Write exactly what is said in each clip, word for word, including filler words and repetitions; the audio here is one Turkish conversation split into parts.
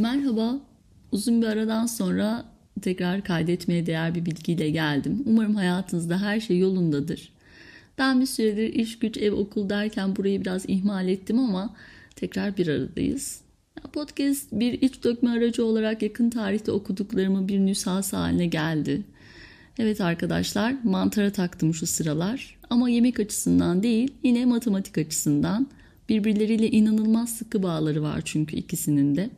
Merhaba, uzun bir aradan sonra tekrar kaydetmeye değer bir bilgiyle geldim. Umarım hayatınızda her şey yolundadır. Ben bir süredir iş güç ev okul derken burayı biraz ihmal ettim ama tekrar bir aradayız. Podcast bir iç dökme aracı olarak yakın tarihte okuduklarımın bir nüshası haline geldi. Evet arkadaşlar, mantara taktım şu sıralar ama yemek açısından değil, yine matematik açısından. Birbirleriyle inanılmaz sıkı bağları var çünkü ikisinin de.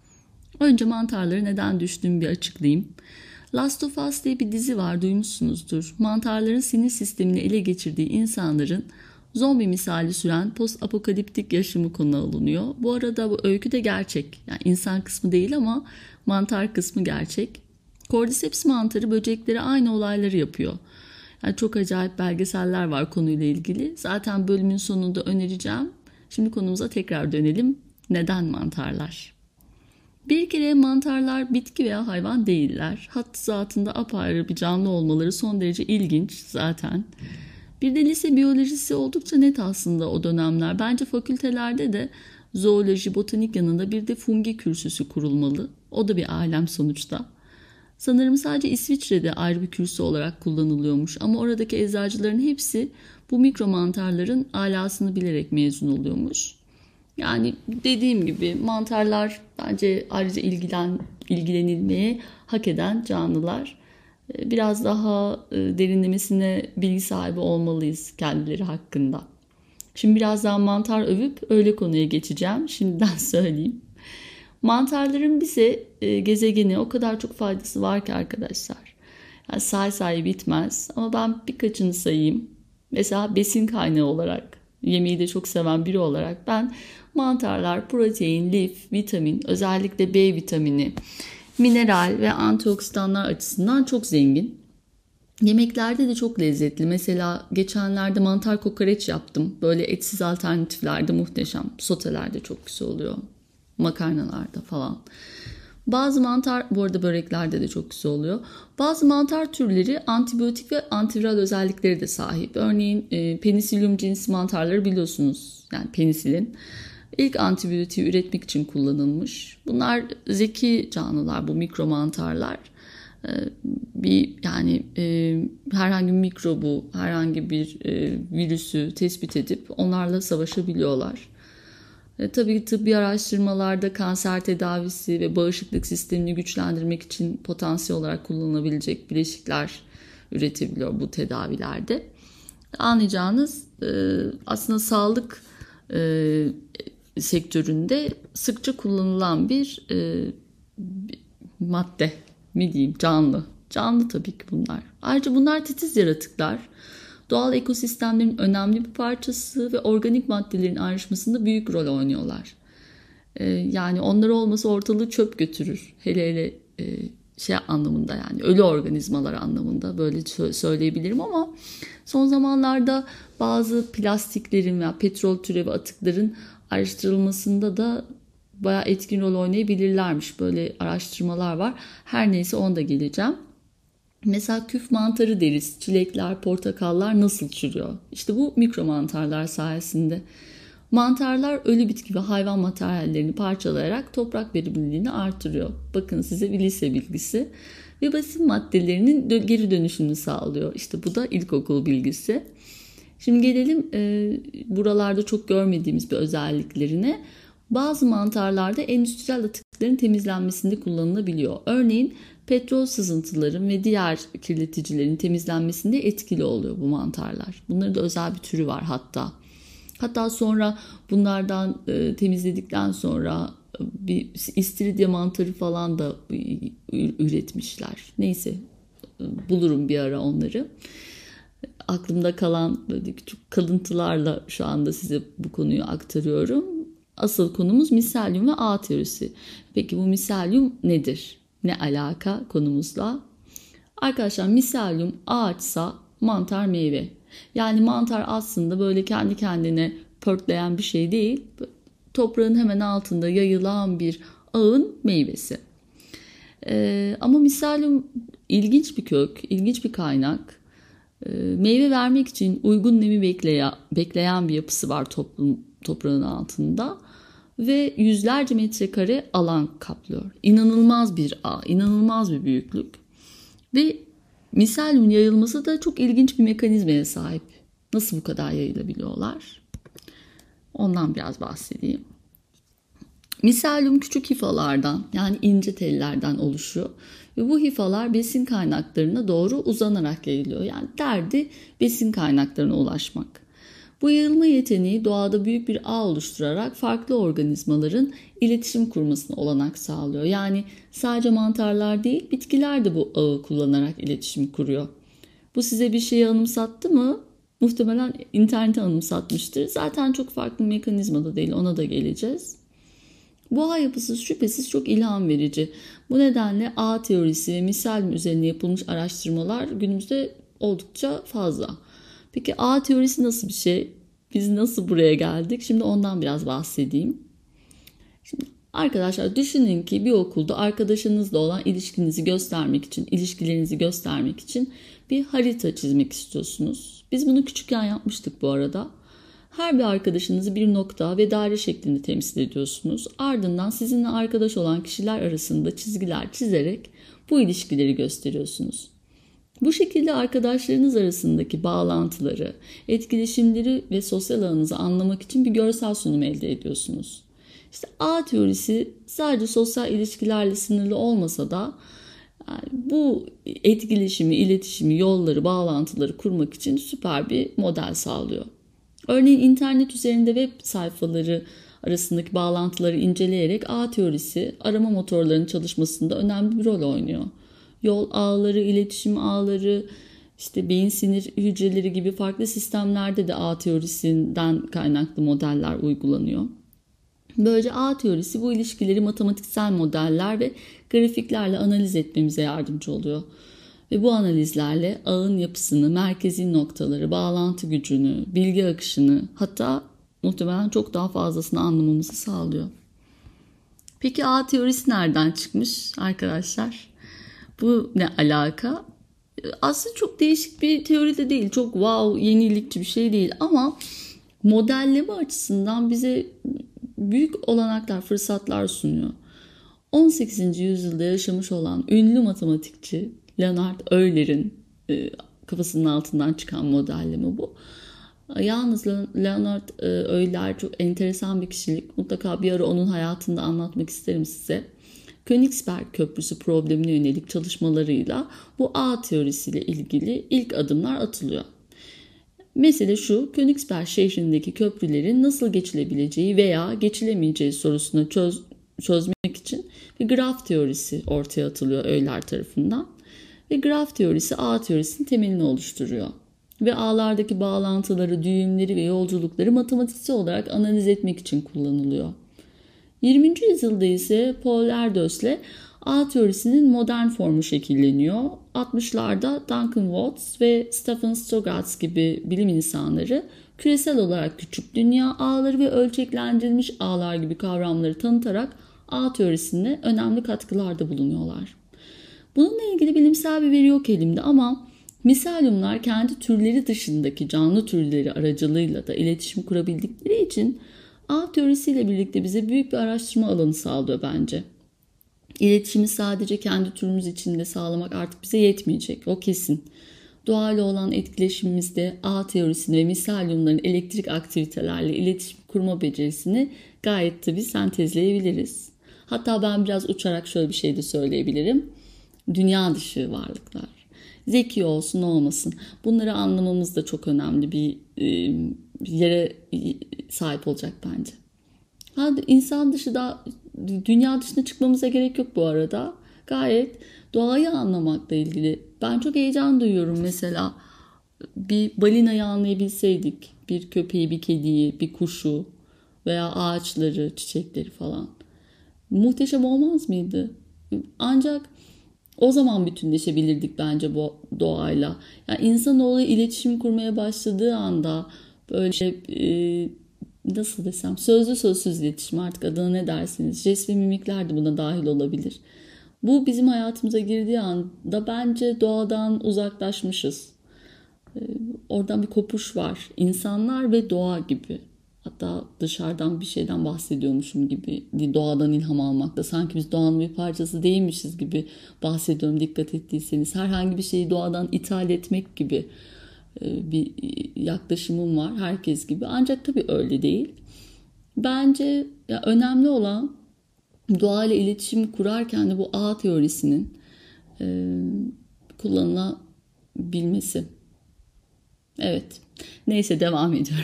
Önce mantarlara neden düştüğümü bir açıklayayım. Last of Us diye bir dizi var, duymuşsunuzdur. Mantarların sinir sistemini ele geçirdiği insanların zombi misali süren post apokaliptik yaşamı konu alınıyor. Bu arada bu öykü de gerçek. Yani insan kısmı değil ama mantar kısmı gerçek. Cordyceps mantarı böceklere aynı olayları yapıyor. Yani çok acayip belgeseller var konuyla ilgili. Zaten bölümün sonunda önereceğim. Şimdi konumuza tekrar dönelim. Neden mantarlar? Bir kere mantarlar bitki veya hayvan değiller. Hattı zatında apayrı bir canlı olmaları son derece ilginç zaten. Bir de lise biyolojisi oldukça net aslında o dönemler. Bence fakültelerde de zooloji, botanik yanında bir de fungi kürsüsü kurulmalı. O da bir alem sonuçta. Sanırım sadece İsviçre'de ayrı bir kürsü olarak kullanılıyormuş ama oradaki eczacıların hepsi bu mikro mantarların alasını bilerek mezun oluyormuş. Yani dediğim gibi mantarlar bence ayrıca ilgilen, ilgilenilmeye hak eden canlılar. Biraz daha derinlemesine bilgi sahibi olmalıyız kendileri hakkında. Şimdi birazdan mantar övüp öyle konuya geçeceğim. Şimdiden söyleyeyim. Mantarların bize gezegene o kadar çok faydası var ki arkadaşlar. Yani say say bitmez ama ben birkaçını sayayım. Mesela besin kaynağı olarak, yemeği de çok seven biri olarak ben mantarlar protein, lif, vitamin, özellikle B vitamini, mineral ve antioksidanlar açısından çok zengin. Yemeklerde de çok lezzetli. Mesela geçenlerde mantar kokoreç yaptım. Böyle etsiz alternatiflerde muhteşem. Sotelerde çok güzel oluyor. Makarnalarda falan. Bazı mantar, bu arada böreklerde de çok güzel oluyor. Bazı mantar türleri antibiyotik ve antiviral özellikleri de sahip. Örneğin e, Penicillium cinsi mantarları biliyorsunuz. Yani penisilin. İlk antibiyotiği üretmek için kullanılmış. Bunlar zeki canlılar, bu mikro mantarlar. E, bir yani e, herhangi bir mikrobu, herhangi bir e, virüsü tespit edip onlarla savaşabiliyorlar. E, tabii tıbbi araştırmalarda kanser tedavisi ve bağışıklık sistemini güçlendirmek için potansiyel olarak kullanılabilecek bileşikler üretebiliyor bu tedavilerde. Anlayacağınız e, aslında sağlık e, sektöründe sıkça kullanılan bir, e, bir madde mi diyeyim, canlı. Canlı tabii ki bunlar. Ayrıca bunlar titiz yaratıklar. Doğal ekosistemlerin önemli bir parçası ve organik maddelerin ayrışmasında büyük rol oynuyorlar. Ee, yani onlar olmasa ortalığı çöp götürür. Hele hele e, şey anlamında, yani ölü organizmalar anlamında böyle söyleyebilirim ama son zamanlarda bazı plastiklerin veya petrol türevi atıkların araştırılmasında da bayağı etkin rol oynayabilirlermiş. Böyle araştırmalar var. Her neyse onda geleceğim. Mesela küf mantarı deriz. Çilekler, portakallar nasıl çürüyor? İşte bu mikro mantarlar sayesinde. Mantarlar ölü bitki ve hayvan materyallerini parçalayarak toprak verimliliğini artırıyor. Bakın size bir lise bilgisi. Ve besin maddelerinin geri dönüşümünü sağlıyor. İşte bu da ilkokul bilgisi. Şimdi gelelim e, buralarda çok görmediğimiz bir özelliklerine. Bazı mantarlarda endüstriyel atıkların temizlenmesinde kullanılabiliyor. Örneğin petrol sızıntıların ve diğer kirleticilerin temizlenmesinde etkili oluyor bu mantarlar. Bunların da özel bir türü var hatta. Hatta sonra bunlardan e, temizledikten sonra bir istiridye mantarı falan da üretmişler. Neyse, bulurum bir ara onları. Aklımda kalan böyle küçük kalıntılarla şu anda size bu konuyu aktarıyorum. Asıl konumuz miselyum ve ağ teorisi. Peki bu miselyum nedir? Ne alaka konumuzla? Arkadaşlar miselyum ağaçsa mantar meyve. Yani mantar aslında böyle kendi kendine pörtleyen bir şey değil. Toprağın hemen altında yayılan bir ağın meyvesi. Ee, ama miselyum ilginç bir kök, ilginç bir kaynak. Ee, meyve vermek için uygun nemi bekleyen, bekleyen bir yapısı var toplum, toprağın altında. ve yüzlerce metrekare alan kaplıyor. İnanılmaz bir ağ, inanılmaz bir büyüklük. Ve miselyumun yayılması da çok ilginç bir mekanizmaya sahip. Nasıl bu kadar yayılabiliyorlar? Ondan biraz bahsedeyim. Miselyum küçük hifalardan, yani ince tellerden oluşuyor. Ve bu hifalar besin kaynaklarına doğru uzanarak yayılıyor. Yani derdi besin kaynaklarına ulaşmak. Bu yayılma yeteneği doğada büyük bir ağ oluşturarak farklı organizmaların iletişim kurmasına olanak sağlıyor. Yani sadece mantarlar değil, bitkiler de bu ağı kullanarak iletişim kuruyor. Bu size bir şeyi anımsattı mı? Muhtemelen internete anımsatmıştır. Zaten çok farklı bir mekanizma da değil, ona da geleceğiz. Bu ağ yapısı şüphesiz çok ilham verici. Bu nedenle ağ teorisi ve miselyum üzerine yapılmış araştırmalar günümüzde oldukça fazla. Peki ağ teorisi nasıl bir şey? Biz nasıl buraya geldik? Şimdi ondan biraz bahsedeyim. Şimdi arkadaşlar düşünün ki bir okulda arkadaşınızla olan ilişkinizi göstermek için, ilişkilerinizi göstermek için bir harita çizmek istiyorsunuz. Biz bunu küçükken yapmıştık bu arada. Her bir arkadaşınızı bir nokta ve daire şeklinde temsil ediyorsunuz. Ardından sizinle arkadaş olan kişiler arasında çizgiler çizerek bu ilişkileri gösteriyorsunuz. Bu şekilde arkadaşlarınız arasındaki bağlantıları, etkileşimleri ve sosyal ağınızı anlamak için bir görsel sunum elde ediyorsunuz. İşte ağ teorisi sadece sosyal ilişkilerle sınırlı olmasa da yani bu etkileşimi, iletişimi, yolları, bağlantıları kurmak için süper bir model sağlıyor. Örneğin internet üzerinde web sayfaları arasındaki bağlantıları inceleyerek ağ teorisi arama motorlarının çalışmasında önemli bir rol oynuyor. Yol ağları, iletişim ağları, işte beyin sinir hücreleri gibi farklı sistemlerde de ağ teorisinden kaynaklı modeller uygulanıyor. Böylece ağ teorisi bu ilişkileri matematiksel modeller ve grafiklerle analiz etmemize yardımcı oluyor. Ve bu analizlerle ağın yapısını, merkezi noktaları, bağlantı gücünü, bilgi akışını, hatta muhtemelen çok daha fazlasını anlamamızı sağlıyor. Peki ağ teorisi nereden çıkmış arkadaşlar? Bu ne alaka? Aslında çok değişik bir teori de değil. Çok wow, yenilikçi bir şey değil. Ama modelleme açısından bize büyük olanaklar, fırsatlar sunuyor. on sekizinci yüzyılda yaşamış olan ünlü matematikçi Leonhard Euler'in kafasının altından çıkan modelleme bu. Yalnız Leonhard Euler çok enteresan bir kişilik. Mutlaka bir ara onun hayatını da anlatmak isterim size. Königsberg Köprüsü problemine yönelik çalışmalarıyla bu ağ teorisiyle ilgili ilk adımlar atılıyor. Mesele şu, Königsberg şehrindeki köprülerin nasıl geçilebileceği veya geçilemeyeceği sorusunu çöz, çözmek için bir graf teorisi ortaya atılıyor Euler tarafından. Ve graf teorisi ağ teorisinin temelini oluşturuyor. Ve ağlardaki bağlantıları, düğümleri ve yolculukları matematiksel olarak analiz etmek için kullanılıyor. yirminci yüzyılda ise Paul Erdős'le ağ teorisinin modern formu şekilleniyor. altmışlarda Duncan Watts ve Stephen Stoddard gibi bilim insanları küresel olarak küçük dünya ağları ve ölçeklendirilmiş ağlar gibi kavramları tanıtarak ağ teorisine önemli katkılarda bulunuyorlar. Bununla ilgili bilimsel bir veri yok elimde ama miselyumlar kendi türleri dışındaki canlı türleri aracılığıyla da iletişim kurabildikleri için ağ teorisiyle birlikte bize büyük bir araştırma alanı sağlıyor bence. İletişimi sadece kendi türümüz içinde sağlamak artık bize yetmeyecek, o kesin. Doğayla olan etkileşimimizde ağ teorisini ve miselyumların elektrik aktivitelerle iletişim kurma becerisini gayet tabii sentezleyebiliriz. Hatta ben biraz uçarak şöyle bir şey de söyleyebilirim. Dünya dışı varlıklar. Zeki olsun olmasın. Bunları anlamamız da çok önemli bir e, yere sahip olacak bence. Ha, insan dışı da dünya dışına çıkmamıza gerek yok bu arada. Gayet doğayı anlamakla ilgili. Ben çok heyecan duyuyorum mesela. Bir balinayı anlayabilseydik. Bir köpeği, bir kediyi, bir kuşu veya ağaçları, çiçekleri falan. Muhteşem olmaz mıydı? Ancak o zaman bütünleşebilirdik bence bu doğayla. Yani insanoğlu iletişim kurmaya başladığı anda böyle e, nasıl desem sözlü sözsüz iletişim, artık adına ne dersiniz, jest ve mimikler de buna dahil olabilir. Bu bizim hayatımıza girdiği anda bence doğadan uzaklaşmışız. E, oradan bir kopuş var. İnsanlar ve doğa gibi. Hatta dışarıdan bir şeyden bahsediyormuşum gibi, doğadan ilham almakta. Sanki biz doğanın bir parçası değilmişiz gibi bahsediyorum, dikkat ettiyseniz. Herhangi bir şeyi doğadan ithal etmek gibi bir yaklaşımım var herkes gibi. Ancak tabii öyle değil. Bence ya önemli olan doğayla iletişim kurarken de bu ağ teorisinin e, kullanılabilmesi. Evet. Neyse, devam ediyorum.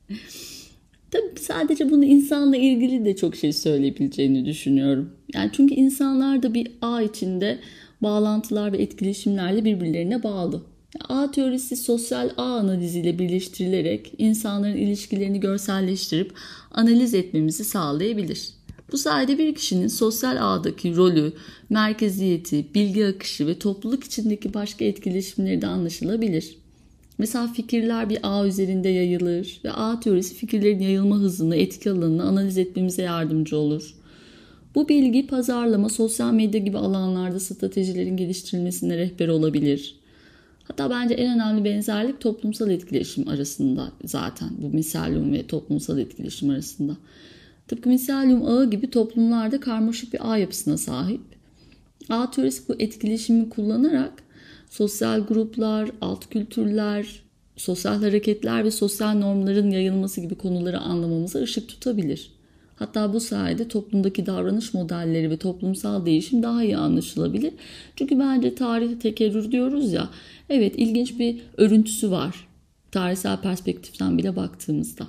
Tabii sadece bunu insanla ilgili de çok şey söyleyebileceğini düşünüyorum. Yani çünkü insanlar da bir ağ içinde bağlantılar ve etkileşimlerle birbirlerine bağlı. Ağ teorisi sosyal ağ analiziyle birleştirilerek insanların ilişkilerini görselleştirip analiz etmemizi sağlayabilir. Bu sayede bir kişinin sosyal ağdaki rolü, merkeziyeti, bilgi akışı ve topluluk içindeki başka etkileşimleri de anlaşılabilir. Mesela fikirler bir ağ üzerinde yayılır ve ağ teorisi fikirlerin yayılma hızını, etki alanını analiz etmemize yardımcı olur. Bu bilgi pazarlama, sosyal medya gibi alanlarda stratejilerin geliştirilmesine rehber olabilir. Hatta bence en önemli benzerlik toplumsal etkileşim arasında zaten. Bu miselyum ve toplumsal etkileşim arasında. Tıpkı miselyum ağı gibi toplumlarda karmaşık bir ağ yapısına sahip. Ağ teorisi bu etkileşimi kullanarak sosyal gruplar, alt kültürler, sosyal hareketler ve sosyal normların yayılması gibi konuları anlamamıza ışık tutabilir. Hatta bu sayede toplumdaki davranış modelleri ve toplumsal değişim daha iyi anlaşılabilir. Çünkü bence tarih tekerrür diyoruz ya, evet ilginç bir örüntüsü var tarihsel perspektiften bile baktığımızda.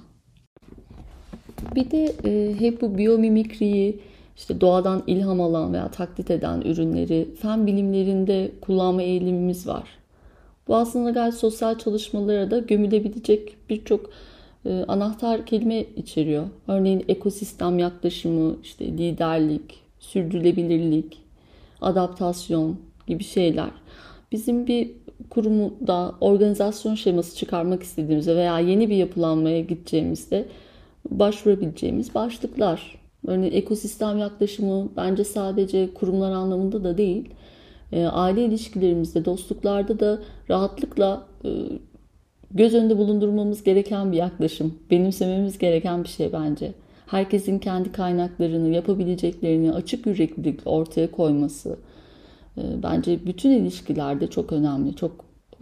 Bir de e, hep bu biyomimikriyi, işte doğadan ilham alan veya taklit eden ürünleri fen bilimlerinde kullanma eğilimimiz var. Bu aslında gayet sosyal çalışmalara da gömülebilecek birçok e, anahtar kelime içeriyor. Örneğin ekosistem yaklaşımı, işte liderlik, sürdürülebilirlik, adaptasyon gibi şeyler. Bizim bir kurumda organizasyon şeması çıkarmak istediğimizde veya yeni bir yapılanmaya gideceğimizde başvurabileceğimiz başlıklar. Örneğin ekosistem yaklaşımı bence sadece kurumlar anlamında da değil, aile ilişkilerimizde, dostluklarda da rahatlıkla göz önünde bulundurmamız gereken bir yaklaşım. Benimsememiz gereken bir şey bence. Herkesin kendi kaynaklarını, yapabileceklerini açık yüreklilikle ortaya koyması bence bütün ilişkilerde çok önemli, çok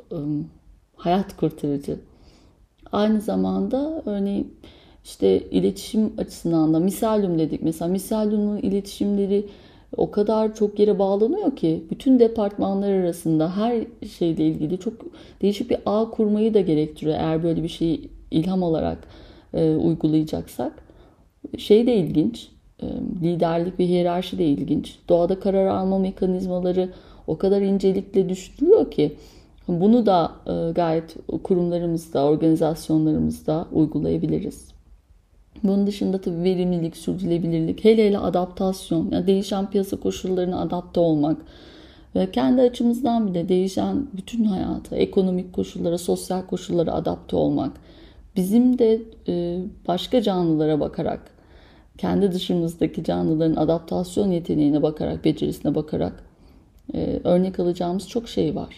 hayat kurtarıcı. Aynı zamanda örneğin İşte iletişim açısından da miselyum dedik. Mesela miselyumun iletişimleri o kadar çok yere bağlanıyor ki bütün departmanlar arasında her şeyle ilgili çok değişik bir ağ kurmayı da gerektiriyor. Eğer böyle bir şeyi ilham alarak e, uygulayacaksak. Şey de ilginç, e, liderlik ve hiyerarşi de ilginç. Doğada karar alma mekanizmaları o kadar incelikle düşünülüyor ki bunu da e, gayet kurumlarımızda, organizasyonlarımızda uygulayabiliriz. Bunun dışında tabii verimlilik, sürdürülebilirlik, hele hele adaptasyon, yani değişen piyasa koşullarına adapte olmak ve kendi açımızdan bile değişen bütün hayata, ekonomik koşullara, sosyal koşullara adapte olmak. Bizim de başka canlılara bakarak, kendi dışımızdaki canlıların adaptasyon yeteneğine bakarak, becerisine bakarak örnek alacağımız çok şey var.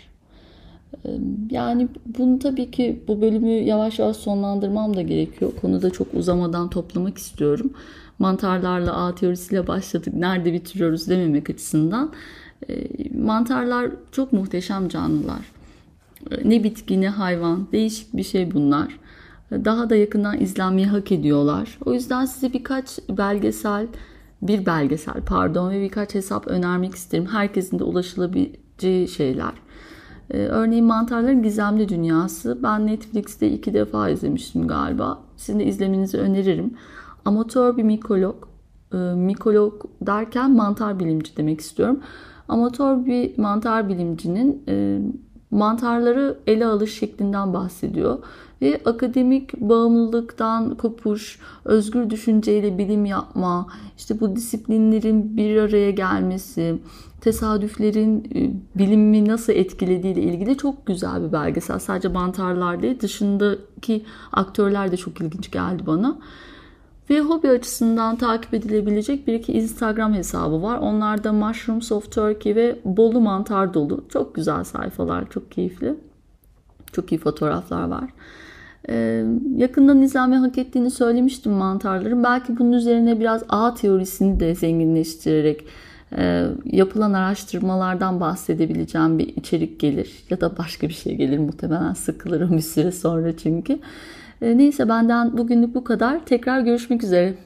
Yani bunu tabii ki bu bölümü yavaş yavaş sonlandırmam da gerekiyor. Konuda çok uzamadan toplamak istiyorum. Mantarlarla ağ teorisiyle başladık. Nerede bitiriyoruz dememek açısından. Mantarlar çok muhteşem canlılar. Ne bitki ne hayvan. Değişik bir şey bunlar. Daha da yakından izlenmeyi hak ediyorlar. O yüzden size birkaç belgesel, bir belgesel pardon ve birkaç hesap önermek isterim. Herkesin de ulaşılabileceği şeyler. Örneğin Mantarların Gizemli Dünyası. Ben Netflix'te iki defa izlemiştim galiba. Sizin de izlemenizi öneririm. Amatör bir mikolog. Mikolog derken mantar bilimci demek istiyorum. Amatör bir mantar bilimcinin mantarları ele alış şeklinden bahsediyor. Ve akademik bağımlılıktan kopuş, özgür düşünceyle bilim yapma, işte bu disiplinlerin bir araya gelmesi, tesadüflerin bilimi nasıl etkilediğiyle ilgili çok güzel bir belgesel. Sadece mantarlar değil, dışındaki aktörler de çok ilginç geldi bana. Ve hobi açısından takip edilebilecek bir iki Instagram hesabı var. Onlar da Mushrooms of Turkey ve Bolu Mantar Dolu. Çok güzel sayfalar, çok keyifli. Çok iyi fotoğraflar var. Ee, yakında nizami hak ettiğini söylemiştim mantarların. Belki bunun üzerine biraz ağ teorisini de zenginleştirerek e, yapılan araştırmalardan bahsedebileceğim bir içerik gelir. Ya da başka bir şey gelir, muhtemelen sıkılırım bir süre sonra çünkü. E, neyse, benden bugünlük bu kadar. Tekrar görüşmek üzere.